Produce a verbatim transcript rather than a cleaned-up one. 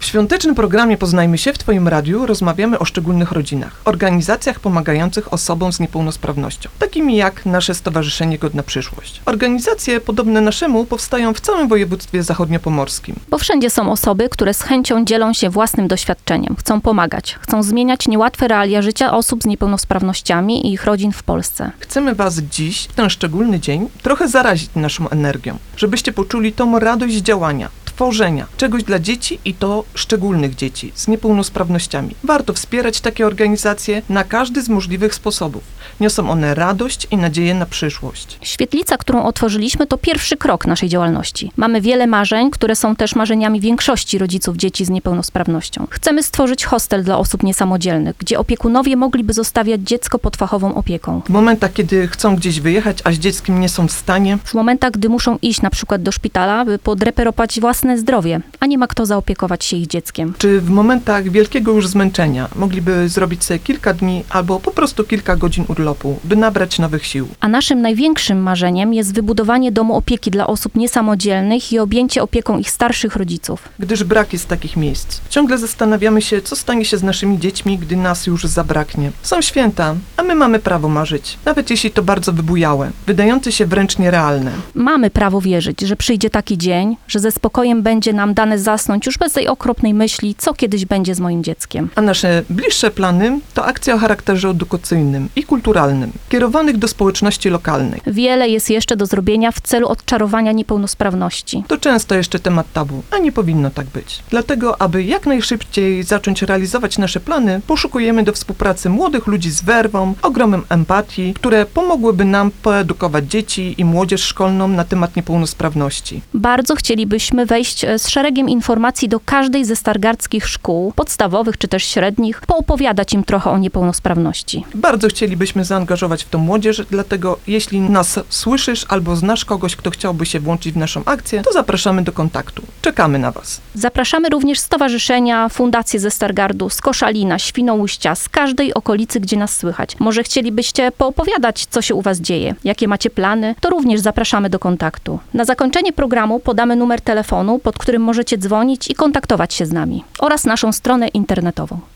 świątecznym programie Poznajmy się w Twoim radiu rozmawiamy o szczególnych rodzinach, organizacjach pomagających osobom z niepełnosprawnością, takimi jak nasze Stowarzyszenie Godna Przyszłość. Organizacje podobne naszemu powstają w całym województwie zachodniopomorskim. Bo wszędzie są osoby, które z chęcią dzielą się własnym doświadczeniem, chcą pomagać, chcą zmieniać niełatwe realia życia osób z niepełnosprawnościami i ich rodzin w Polsce. Chcemy Was dziś, w ten szczególny dzień, trochę zarazić naszą energią, żebyście poczuli tą radość działania, tworzenia czegoś dla dzieci i to szczególnych dzieci z niepełnosprawnościami. Warto wspierać takie organizacje na każdy z możliwych sposobów. Niosą one radość i nadzieję na przyszłość. Świetlica, którą otworzyliśmy, to pierwszy krok naszej działalności. Mamy wiele marzeń, które są też marzeniami większości rodziców dzieci z niepełnosprawnością. Chcemy stworzyć hostel dla osób niesamodzielnych, gdzie opiekunowie mogliby zostawiać dziecko pod fachową opieką. W momentach, kiedy chcą gdzieś wyjechać, a z dzieckiem nie są w stanie. W momentach, gdy muszą iść na przykład do szpitala, by podreperować własne zdrowie, a nie ma kto zaopiekować się ich dzieckiem. Czy w momentach wielkiego już zmęczenia mogliby zrobić sobie kilka dni albo po prostu kilka godzin urlopu, by nabrać nowych sił. A naszym największym marzeniem jest wybudowanie domu opieki dla osób niesamodzielnych i objęcie opieką ich starszych rodziców. Gdyż brak jest takich miejsc. Ciągle zastanawiamy się, co stanie się z naszymi dziećmi, gdy nas już zabraknie. Są święta, a my mamy prawo marzyć, nawet jeśli to bardzo wybujałe, wydające się wręcz nierealne. Mamy prawo wierzyć, że przyjdzie taki dzień, że ze spokojem będzie nam dane zasnąć już bez tej okropnej myśli, co kiedyś będzie z moim dzieckiem. A nasze bliższe plany to akcje o charakterze edukacyjnym i kulturalnym, kierowanych do społeczności lokalnej. Wiele jest jeszcze do zrobienia w celu odczarowania niepełnosprawności. To często jeszcze temat tabu, a nie powinno tak być. Dlatego, aby jak najszybciej zacząć realizować nasze plany, poszukujemy do współpracy młodych ludzi z werwą, ogromem empatii, które pomogłyby nam poedukować dzieci i młodzież szkolną na temat niepełnosprawności. Bardzo chcielibyśmy wejść z szeregiem informacji do każdej ze stargardzkich szkół, podstawowych czy też średnich, poopowiadać im trochę o niepełnosprawności. Bardzo chcielibyśmy zaangażować w to młodzież, dlatego jeśli nas słyszysz albo znasz kogoś, kto chciałby się włączyć w naszą akcję, to zapraszamy do kontaktu. Czekamy na Was. Zapraszamy również stowarzyszenia, fundacje ze Stargardu, z Koszalina, Świnoujścia, z każdej okolicy, gdzie nas słychać. Może chcielibyście poopowiadać, co się u Was dzieje, jakie macie plany, to również zapraszamy do kontaktu. Na zakończenie programu podamy numer telefonu, pod którym możecie dzwonić i kontaktować się z nami oraz naszą stronę internetową.